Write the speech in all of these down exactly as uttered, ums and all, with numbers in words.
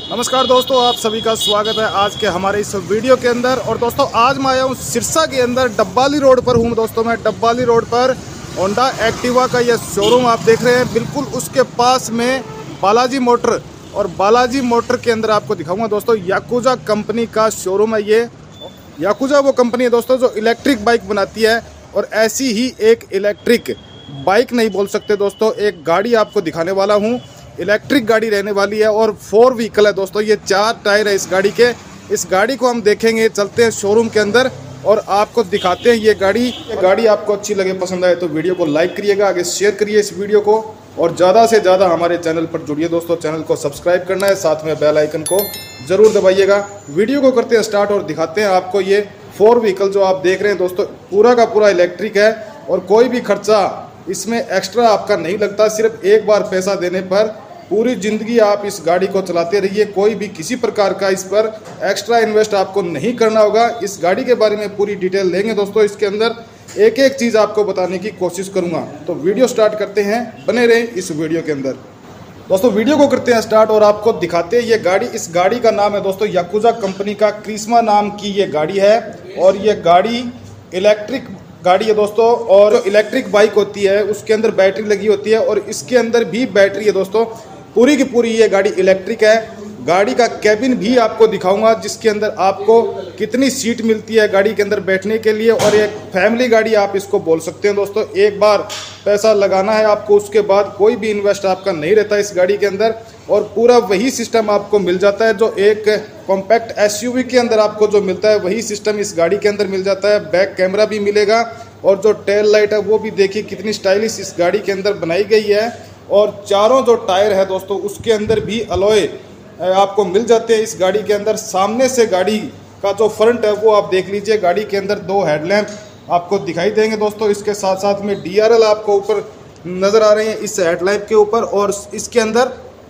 नमस्कार दोस्तों, आप सभी का स्वागत है आज के हमारे इस वीडियो के अंदर। और दोस्तों आज मैं आया हूँ सिरसा के अंदर, डब्बाली रोड पर हूँ। दोस्तों मैं डब्बाली रोड पर होंडा एक्टिवा का ये शोरूम आप देख रहे हैं, बिल्कुल उसके पास में बालाजी मोटर, और बालाजी मोटर के अंदर आपको दिखाऊंगा दोस्तों याकुजा कंपनी का शोरूम है। ये याकुजा वो कंपनी है दोस्तों जो इलेक्ट्रिक बाइक बनाती है, और ऐसी ही एक इलेक्ट्रिक बाइक नहीं बोल सकते दोस्तों, एक गाड़ी आपको दिखाने वाला हूँ। इलेक्ट्रिक गाड़ी रहने वाली है और फोर व्हीकल है दोस्तों, ये चार टायर है इस गाड़ी के। इस गाड़ी को हम देखेंगे, चलते हैं शोरूम के अंदर और आपको दिखाते हैं ये गाड़ी। ये गाड़ी आपको अच्छी लगे, पसंद आए तो वीडियो को लाइक करिएगा, आगे शेयर करिए इस वीडियो को, और ज़्यादा से ज़्यादा हमारे चैनल पर जुड़िए दोस्तों। चैनल को सब्सक्राइब करना है, साथ में बेल आइकन को ज़रूर दबाइएगा। वीडियो को करते हैं स्टार्ट और दिखाते हैं आपको ये फोर व्हीकल जो आप देख रहे हैं दोस्तों, पूरा का पूरा इलेक्ट्रिक है और कोई भी खर्चा इसमें एक्स्ट्रा आपका नहीं लगता। सिर्फ एक बार पैसा देने पर पूरी ज़िंदगी आप इस गाड़ी को चलाते रहिए, कोई भी किसी प्रकार का इस पर एक्स्ट्रा इन्वेस्ट आपको नहीं करना होगा। इस गाड़ी के बारे में पूरी डिटेल लेंगे दोस्तों, इसके अंदर एक एक चीज़ आपको बताने की कोशिश करूंगा। तो वीडियो स्टार्ट करते हैं, बने रहें इस वीडियो के अंदर। दोस्तों वीडियो को करते हैं स्टार्ट और आपको दिखाते हैं ये गाड़ी। इस गाड़ी का नाम है दोस्तों याकुजा कंपनी का क्रिस्मा नाम की ये गाड़ी है, और ये गाड़ी इलेक्ट्रिक गाड़ी है दोस्तों। और जो इलेक्ट्रिक बाइक होती है उसके अंदर बैटरी लगी होती है, और इसके अंदर भी बैटरी है दोस्तों। पूरी की पूरी ये गाड़ी इलेक्ट्रिक है। गाड़ी का कैबिन भी आपको दिखाऊंगा, जिसके अंदर आपको कितनी सीट मिलती है गाड़ी के अंदर बैठने के लिए, और एक फैमिली गाड़ी आप इसको बोल सकते हैं दोस्तों। एक बार पैसा लगाना है आपको, उसके बाद कोई भी इन्वेस्ट आपका नहीं रहता इस गाड़ी के अंदर, और पूरा वही सिस्टम आपको मिल जाता है जो एक कॉम्पैक्ट एसयूवी के अंदर आपको जो मिलता है, वही सिस्टम इस गाड़ी के अंदर मिल जाता है। बैक कैमरा भी मिलेगा, और जो टेल लाइट है वो भी देखिए कितनी स्टाइलिश इस गाड़ी के अंदर बनाई गई है। और चारों जो टायर है दोस्तों उसके अंदर भी अलॉय आपको मिल जाते हैं इस गाड़ी के अंदर। सामने से गाड़ी का जो फ्रंट है वो आप देख लीजिए, गाड़ी के अंदर दो हेडलैम्प आपको दिखाई देंगे दोस्तों। इसके साथ साथ में डी आर एल आपको ऊपर नज़र आ रहे हैं इस हेडलैम्प के ऊपर, और इसके अंदर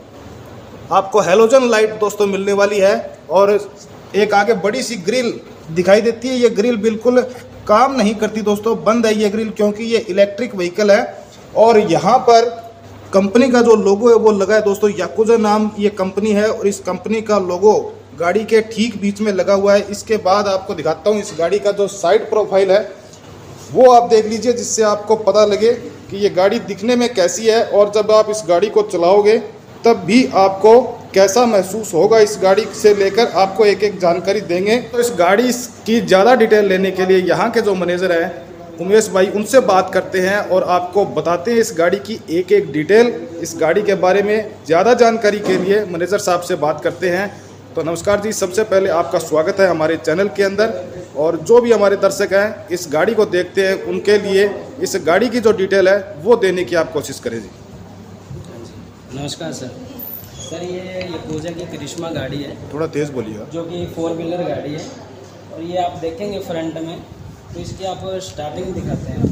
आपको हेलोजन लाइट दोस्तों मिलने वाली है। और एक आगे बड़ी सी ग्रिल दिखाई देती है, ये ग्रिल बिल्कुल काम नहीं करती दोस्तों, बंद है ये ग्रिल, क्योंकि ये इलेक्ट्रिक व्हीकल है। और यहाँ पर कंपनी का जो लोगो है वो लगा है दोस्तों, याकुजा नाम ये कंपनी है, और इस कंपनी का लोगो गाड़ी के ठीक बीच में लगा हुआ है। इसके बाद आपको दिखाता हूँ इस गाड़ी का जो साइड प्रोफाइल है वो आप देख लीजिए, जिससे आपको पता लगे कि ये गाड़ी दिखने में कैसी है, और जब आप इस गाड़ी को चलाओगे तब भी आपको कैसा महसूस होगा। इस गाड़ी से लेकर आपको एक एक जानकारी देंगे। तो इस गाड़ी की ज़्यादा डिटेल लेने के लिए यहाँ के जो मैनेजर हैं उमेश भाई, उनसे बात करते हैं और आपको बताते हैं इस गाड़ी की एक एक डिटेल। इस गाड़ी के बारे में ज़्यादा जानकारी के लिए मैनेजर साहब से बात करते हैं। तो नमस्कार जी, सबसे पहले आपका स्वागत है हमारे चैनल के अंदर, और जो भी हमारे दर्शक हैं इस गाड़ी को देखते हैं उनके लिए इस गाड़ी की जो डिटेल है वो देने की आप कोशिश करें जी। नमस्कार सर। सर ये याकुजा की क्रिस्मा गाड़ी है, थोड़ा तेज़ बोलिए, जो कि फोर व्हीलर गाड़ी है। और ये आप देखेंगे फ्रंट में, तो इसकी आप स्टार्टिंग दिखाते हैं।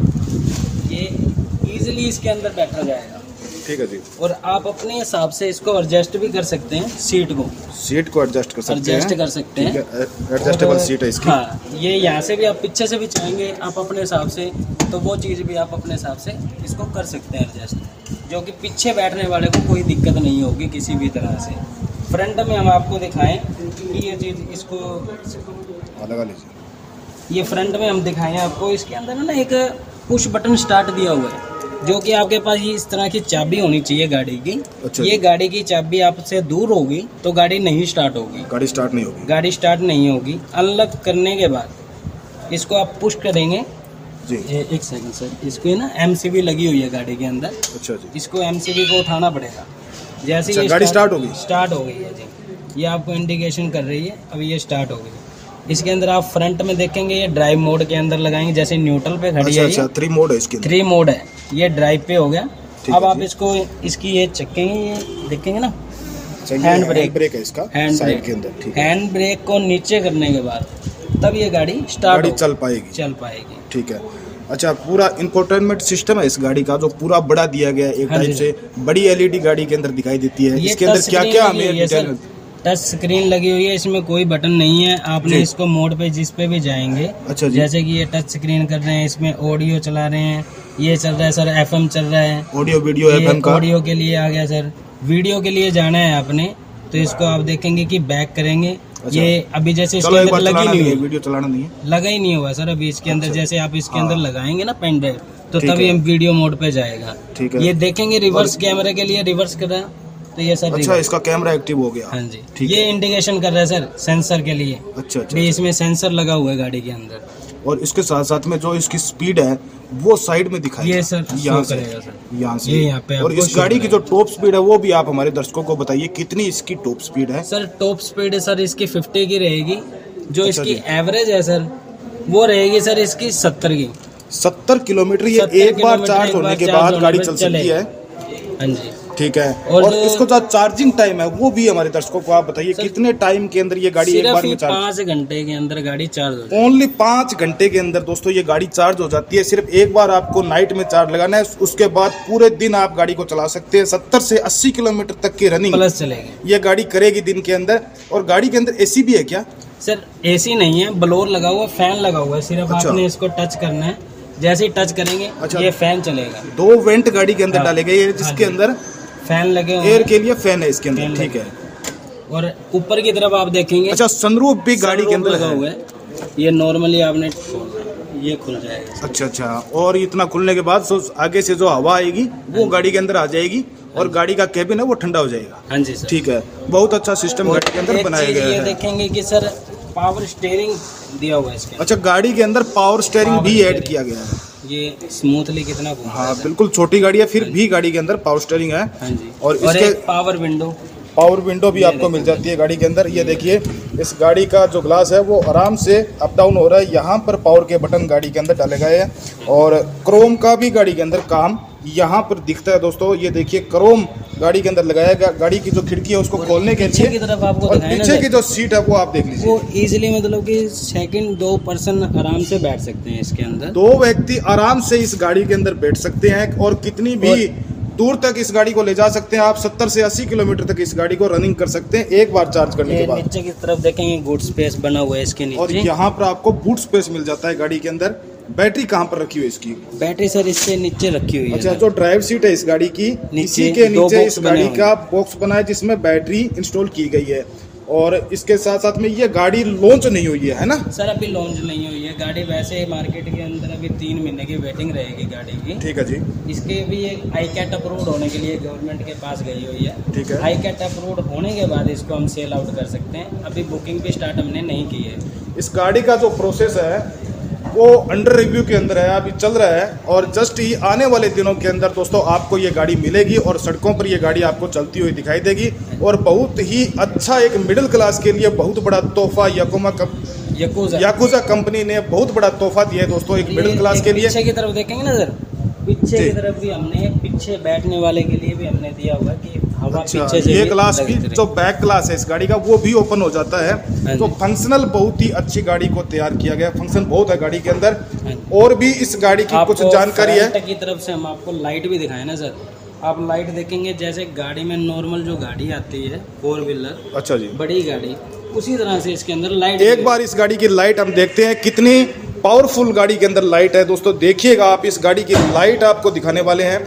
ये इजीली इसके अंदर बैठा जाएगा, ठीक है जी। और आप अपने हिसाब से इसको एडजस्ट भी कर सकते हैं, सीट को सीट को एडजस्ट कर सकते हैं, एडजस्ट कर सकते हैं, एडजस्टेबल सीट है इसकी। हाँ, ये यहाँ से भी आप पीछे से भी चाहेंगे आप अपने हिसाब से, तो वो चीज़ भी आप अपने हिसाब से इसको कर सकते हैं एडजस्ट, जो कि पीछे बैठने वाले को कोई दिक्कत नहीं होगी किसी भी तरह से। फ्रंट में हम आपको दिखाएं कि ये चीज़ इसको लगा लीजिए, ये फ्रंट में हम दिखाएं आपको। इसके अंदर ना एक पुश बटन स्टार्ट दिया हुआ है, जो कि आपके पास ये इस तरह की चाबी होनी चाहिए गाड़ी की। अच्छा, ये गाड़ी की चाबी आपसे दूर होगी तो गाड़ी नहीं स्टार्ट होगी, गाड़ी स्टार्ट नहीं होगी गाड़ी स्टार्ट नहीं होगी। अनलॉक करने के बाद इसको आप पुश करेंगे जी। ए, एक सेकंड सर, इसको ना एमसीबी लगी हुई है गाड़ी के अंदर। अच्छा जी, इसको एमसीबी को उठाना पड़ेगा। जैसे अच्छा, ये गाड़ी स्टार्ट होगी स्टार्ट हो गई है जी, ये आपको इंडिकेशन कर रही है अभी ये स्टार्ट हो गई। इसके अंदर आप फ्रंट में देखेंगे ये ड्राइव मोड के अंदर लगाएंगे, जैसे न्यूट्रल पे खड़ी अच्छा, है। अच्छा, थ्री मोड है इसके, थ्री मोड है, ये ड्राइव पे हो गया। अब आप जी। इसको इसकी ये चकेंगे, ये देखेंगे ना हैंड ब्रेक, ब्रेक है इसका हैंड साइड ब्रेक के अंदर, ठीक है। हैंड ब्रेक को नीचे करने के बाद तब ये गाड़ी स्टार्ट गाड़ी चल पाएगी चल पाएगी ठीक है। अच्छा, पूरा इंफोटेनमेंट सिस्टम है इस गाड़ी का, जो पूरा बड़ा दिया गया है एक हाँ टाइप से, बड़ी एलईडी गाड़ी के अंदर दिखाई देती है। ये इसके अंदर क्या क्या हमें डिटेल? टच स्क्रीन लगी हुई है, इसमें कोई बटन नहीं है। आपने इसको मोड पे जिस पे भी जाएंगे, अच्छा जी, जैसे कि ये टच स्क्रीन कर रहे हैं, इसमें ऑडियो चला रहे हैं, ये चल रहा है सर, एफएम चल रहा है, ऑडियो वीडियो एफएम का। ऑडियो के लिए आ गया सर, वीडियो के लिए जाना है आपने तो इसको आप देखेंगे कि बैक करेंगे। अच्छा। ये अभी जैसे इसके चलो एक अंदर बार लगी चलाना नहीं नहीं है, हुई, वीडियो चलाना नहीं है, लगा ही नहीं हुआ सर अभी इसके अंदर। अच्छा। जैसे आप इसके हाँ। अंदर लगाएंगे ना पेन ड्राइव, तो ठीक तभी है। हम वीडियो मोड पे जाएगा। ठीक है। ये देखेंगे रिवर्स कैमरे के लिए रिवर्स कर रहा है, तो ये सर अच्छा, reverse। इसका कैमरा एक्टिव हो गया। हाँ जी, ठीक ये है। इंडिकेशन कर रहा है सर सेंसर के लिए। अच्छा अच्छा, भी इसमें सेंसर लगा हुआ है गाड़ी के अंदर। और इसके साथ साथ में जो इसकी स्पीड है वो साइड में दिखाई ये सर यहाँ शो से करेगा सर, यहाँ से ये यहाँ पे और आपको इस शो गाड़ी की जो करेगा। टॉप स्पीड है वो भी आप हमारे दर्शकों को बताइए, कितनी इसकी टॉप स्पीड है? सर टॉप स्पीड सर इसकी फिफ्टी की रहेगी। जो अच्छा इसकी जी। एवरेज है सर वो रहेगी सर इसकी सत्तर की। सत्तर किलोमीटर ये सत्तर एक बार किलोमीटर चार्ज एक होने बार के चार्ज बाद होने गाड़ी पे चल सकती चलेगा। है। हाँ जी। ठीक है। और और जो- इसको जो चार्जिंग टाइम है वो भी हमारे दर्शकों को आप बताइए, सर, कितने टाइम के अंदर ये गाड़ी एक सिर्फ बार ही में चार्ज? पाँच घंटे के अंदर गाड़ी चार्ज हो जाएगी। ओनली पाँच घंटे के अंदर दोस्तों ये गाड़ी चार्ज हो जाती है। सिर्फ एक बार आपको नाइट में चार्ज लगाना है, उसके बाद पूरे दिन आप गाड़ी को चला सकते हैं। सत्तर से अस्सी किलोमीटर तक की रनिंग प्लस चलेगी ये गाड़ी करेगी दिन के अंदर। और गाड़ी के अंदर एसी भी है क्या? सर एसी नहीं है, ब्लोअर लगा हुआ है, फैन लगा हुआ है। सिर्फ अच्छा। आपने इसको टच करना है, जैसे ही टच करेंगे अच्छा। ये फैन चलेगा। दो वेंट गाड़ी के अंदर हाँ। डाले गए हैं, हाँ जिसके जी। अंदर फैन लगे हुए एयर हैं। के लिए फैन है इसके फैन अंदर। ठीक लगे है। और ऊपर की तरफ आप देखेंगे अच्छा, सनरूफ भी गाड़ी के sunroof अंदर लगा है। हुआ है। ये नॉर्मली आपने खोलना है, ये खुल जाएगा। अच्छा अच्छा, और इतना खुलने के बाद सो आगे से जो हवा आएगी वो गाड़ी के अंदर आ जाएगी और गाड़ी का केबिन है वो ठंडा हो जाएगा। हाँ जी सर। ठीक है, बहुत अच्छा सिस्टम और गाड़ी के अंदर एक बनाया चीज गया ये है। देखेंगे कि सर पावर स्टीयरिंग दिया हुआ है इसके अंदर। अच्छा, गाड़ी के अंदर पावर स्टेयरिंग पावर भी ऐड स्टीयरिंग। किया गया है। ये स्मूथली कितना घूमता हाँ है सर। बिल्कुल, छोटी गाड़ी है फिर भी गाड़ी के अंदर पावर स्टेयरिंग है। हाँ जी। और और इसके एक पावर विंडो। पावर विंडो भी आपको मिल जाती है गाड़ी के अंदर। ये देखिए, इस गाड़ी का जो ग्लास है वो आराम से अप डाउन हो रहा है। यहाँ पर पावर के बटन गाड़ी के अंदर डाले गए हैं और क्रोम का भी गाड़ी के अंदर काम यहाँ पर दिखता है दोस्तों। ये देखिए, क्रोम गाड़ी के अंदर लगाया गया। गाड़ी की जो खिड़की है उसको खोलने के पीछे की लिए, तरफ आपको और दिखाया ना पीछे सर, की जो सीट है वो आप देख लीजिए। वो इजीली मतलब कि सेकंड दो पर्सन आराम से बैठ सकते हैं इसके अंदर। दो व्यक्ति आराम से इस गाड़ी के अंदर बैठ सकते हैं और कितनी भी दूर तक इस गाड़ी को ले जा सकते हैं। आप सत्तर से अस्सी किलोमीटर तक इस गाड़ी को रनिंग कर सकते हैं एक बार चार्ज करने ये के बाद। नीचे की तरफ देखेंगे गुड स्पेस बना हुआ है इसके और नीचे। यहाँ पर आपको बूट स्पेस मिल जाता है गाड़ी के अंदर। बैटरी कहाँ पर रखी हुई है इसकी? बैटरी सर इससे नीचे रखी हुई है। अच्छा, सर। जो ड्राइव सीट है इस गाड़ी की, नीचे इसी के दो नीचे बॉक्स इस बने गाड़ी हुए का बॉक्स बना है जिसमें बैटरी इंस्टॉल की गई है। और इसके साथ साथ में ये गाड़ी लॉन्च नहीं हुई है, है ना? सर अभी लॉन्च नहीं हुई है गाड़ी। वैसे ही मार्केट के अंदर अभी तीन महीने की वेटिंग रहेगी गाड़ी की। ठीक है जी। इसके भी एक आई कैट अप्रूव्ड होने के लिए गवर्नमेंट के पास गई हुई है। ठीक है। आई कैट अप्रूव्ड होने के बाद इसको हम सेल आउट कर सकते हैं। अभी बुकिंग भी स्टार्ट हमने नहीं की है। इस गाड़ी का जो प्रोसेस है वो अंडर रिव्यू के अंदर है, अभी चल रहा है। और जस्ट ही आने वाले दिनों के अंदर दोस्तों आपको ये गाड़ी मिलेगी और सड़कों पर ये गाड़ी आपको चलती हुई दिखाई देगी। और बहुत ही अच्छा, एक मिडिल क्लास के लिए बहुत बड़ा तोहफा याकोमा कप याकुजा याकुजा कंपनी ने बहुत बड़ा तोहफा दिया है दोस्तों एक मिडिल क्लास के लिए। पीछे की तरफ देखेंगे ना सर, पीछे जी। की तरफ भी हमने पीछे बैठने वाले के लिए भी हमने दिया हुआ है कि हवा अच्छा, पीछे से ये भी ग्लास भी लगती रहे। जो बैक ग्लास है इस गाड़ी का वो भी ओपन हो जाता है। हाँ तो जी। फंक्शनल बहुत ही अच्छी गाड़ी को तैयार किया गया, फंक्शन बहुत है गाड़ी के अंदर। हाँ जी। और भी इस गाड़ी की कुछ आपको जानकारी है। फ्रंट की तरफ से हम आपको लाइट भी दिखाए ना सर। आप लाइट देखेंगे जैसे गाड़ी में नॉर्मल जो गाड़ी आती है फोर व्हीलर, अच्छा जी, बड़ी गाड़ी, उसी तरह से इसके अंदर लाइट। एक बार इस गाड़ी की लाइट हम देखते हैं कितनी पावरफुल गाड़ी के अंदर लाइट है दोस्तों। देखिएगा आप, इस गाड़ी की लाइट आपको दिखाने वाले हैं।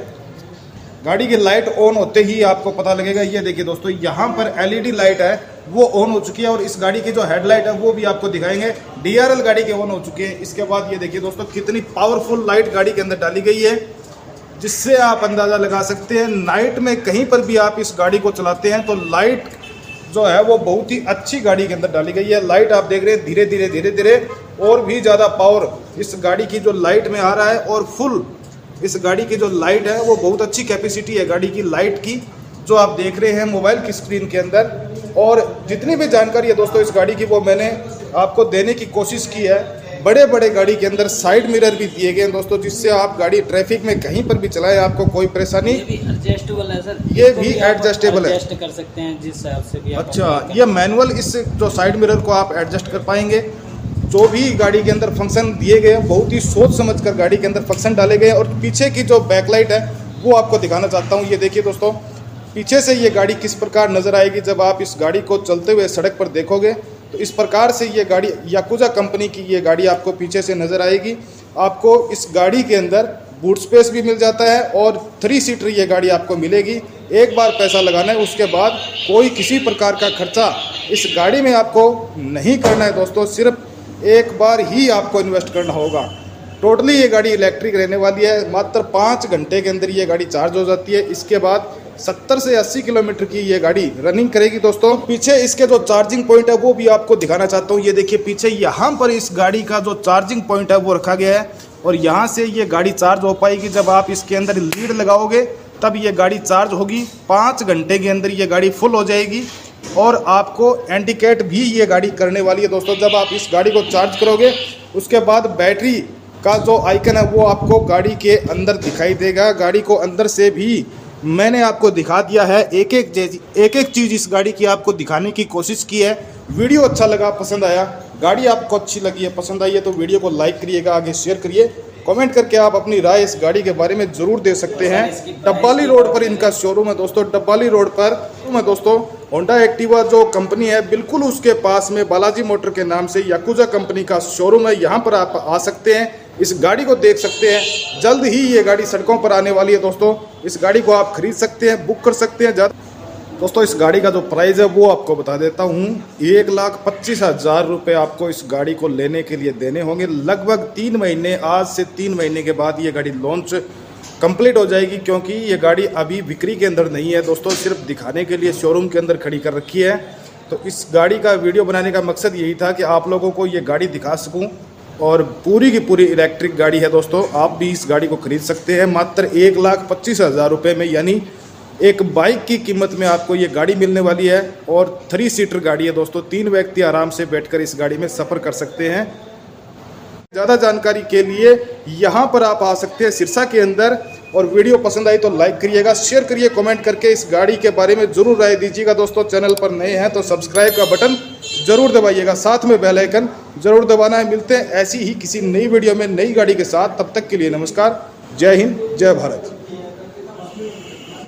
गाड़ी की लाइट ऑन होते ही आपको पता लगेगा। ये देखिए दोस्तों, यहाँ पर एलईडी लाइट है वो ऑन हो चुकी है। और इस गाड़ी की जो हेडलाइट है वो भी आपको दिखाएंगे। डीआरएल गाड़ी के ऑन हो चुके हैं। इसके बाद ये देखिए दोस्तों, कितनी पावरफुल लाइट गाड़ी के अंदर डाली गई है, जिससे आप अंदाजा लगा सकते हैं नाइट में कहीं पर भी आप इस गाड़ी को चलाते हैं तो लाइट जो है वो बहुत ही अच्छी गाड़ी के अंदर डाली गई है। लाइट आप देख रहे हैं धीरे धीरे धीरे धीरे और भी ज़्यादा पावर इस गाड़ी की जो लाइट में आ रहा है। और फुल इस गाड़ी की जो लाइट है वो बहुत अच्छी कैपेसिटी है गाड़ी की लाइट की, जो आप देख रहे हैं मोबाइल की स्क्रीन के अंदर। और जितनी भी जानकारी है दोस्तों इस गाड़ी की वो मैंने आपको देने की कोशिश की है। बड़े बड़े गाड़ी के अंदर साइड मिरर भी दिए गए हैं दोस्तों, जिससे आप गाड़ी ट्रैफिक में कहीं पर भी चलाएं आपको कोई परेशानी। ये भी एडजस्टेबल है सर। ये इसको भी आप एडजस्टेबल है। एडजस्ट कर सकते हैं जिस हिसाब से भी आप अच्छा, अपने- ये मैनुअल, इस जो साइड मिरर को आप एडजस्ट कर पाएंगे। जो भी गाड़ी के अंदर फंक्शन दिए गए हैं बहुत ही सोच समझ कर गाड़ी के अंदर फंक्शन डाले गए हैं। और पीछे की जो बैकलाइट है वो आपको दिखाना चाहता हूँ। ये देखिए दोस्तों, पीछे से ये गाड़ी किस प्रकार नजर आएगी जब आप इस गाड़ी को चलते हुए सड़क पर देखोगे। तो इस प्रकार से ये गाड़ी याकुजा कंपनी की ये गाड़ी आपको पीछे से नजर आएगी। आपको इस गाड़ी के अंदर बूट स्पेस भी मिल जाता है और थ्री सीटर ये गाड़ी आपको मिलेगी। एक बार पैसा लगाना है, उसके बाद कोई किसी प्रकार का खर्चा इस गाड़ी में आपको नहीं करना है दोस्तों। सिर्फ एक बार ही आपको इन्वेस्ट करना होगा। टोटली ये गाड़ी इलेक्ट्रिक रहने वाली है। मात्र पाँच घंटे के अंदर ये गाड़ी चार्ज हो जाती है। इसके बाद सत्तर से अस्सी किलोमीटर की ये गाड़ी रनिंग करेगी दोस्तों। पीछे इसके जो चार्जिंग पॉइंट है वो भी आपको दिखाना चाहता हूँ। ये देखिए पीछे यहाँ पर इस गाड़ी का जो चार्जिंग पॉइंट है वो रखा गया है और यहाँ से ये गाड़ी चार्ज हो पाएगी। जब आप इसके अंदर लीड लगाओगे तब ये गाड़ी चार्ज होगी। पाँच घंटे के अंदर ये गाड़ी फुल हो जाएगी और आपको इंडिकेट भी ये गाड़ी करने वाली है दोस्तों। जब आप इस गाड़ी को चार्ज करोगे उसके बाद बैटरी का जो आइकन है वो आपको गाड़ी के अंदर दिखाई देगा। गाड़ी को अंदर से भी मैंने आपको दिखा दिया है। एक एक एक एक चीज़ इस गाड़ी की आपको दिखाने की कोशिश की है। वीडियो अच्छा लगा, पसंद आया, गाड़ी आपको अच्छी लगी है, पसंद आई है तो वीडियो को लाइक करिएगा, आगे शेयर करिए, कमेंट करके आप अपनी राय इस गाड़ी के बारे में ज़रूर दे सकते हैं। डब्बाली रोड पर इनका शोरूम है दोस्तों। डब्बाली रोड पर शोरूम है दोस्तों। होंडा एक्टिवा जो कंपनी है बिल्कुल उसके पास में बालाजी मोटर के नाम से याकुजा कंपनी का शोरूम है। यहाँ पर आप आ सकते हैं, इस गाड़ी को देख सकते हैं। जल्द ही ये गाड़ी सड़कों पर आने वाली है दोस्तों। इस गाड़ी को आप खरीद सकते हैं, बुक कर सकते हैं। ज़्यादा दोस्तों इस गाड़ी का जो प्राइस है वो आपको बता देता हूँ। एक लाख पच्चीस हज़ार रुपये आपको इस गाड़ी को लेने के लिए देने होंगे। लगभग तीन महीने, आज से तीन महीने के बाद ये गाड़ी लॉन्च कंप्लीट हो जाएगी, क्योंकि ये गाड़ी अभी बिक्री के अंदर नहीं है दोस्तों, सिर्फ दिखाने के लिए शोरूम के अंदर खड़ी कर रखी है। तो इस गाड़ी का वीडियो बनाने का मकसद यही था कि आप लोगों को ये गाड़ी दिखा सकूं। और पूरी की पूरी इलेक्ट्रिक गाड़ी है दोस्तों। आप भी इस गाड़ी को खरीद सकते हैं मात्र एक लाख पच्चीस हज़ार रुपये में, यानी एक बाइक की कीमत में आपको ये गाड़ी मिलने वाली है। और थ्री सीटर गाड़ी है दोस्तों, तीन व्यक्ति आराम से बैठकर इस गाड़ी में सफ़र कर सकते हैं। ज़्यादा जानकारी के लिए यहाँ पर आप आ सकते हैं सिरसा के अंदर। और वीडियो पसंद आई तो लाइक करिएगा, शेयर करिए, कमेंट करके इस गाड़ी के बारे में ज़रूर राय दीजिएगा दोस्तों। चैनल पर नए हैं तो सब्सक्राइब का बटन ज़रूर दबाइएगा, साथ में बेल आइकन ज़रूर दबाना है। मिलते हैं ऐसी ही किसी नई वीडियो में नई गाड़ी के साथ। तब तक के लिए नमस्कार, जय हिंद, जय भारत।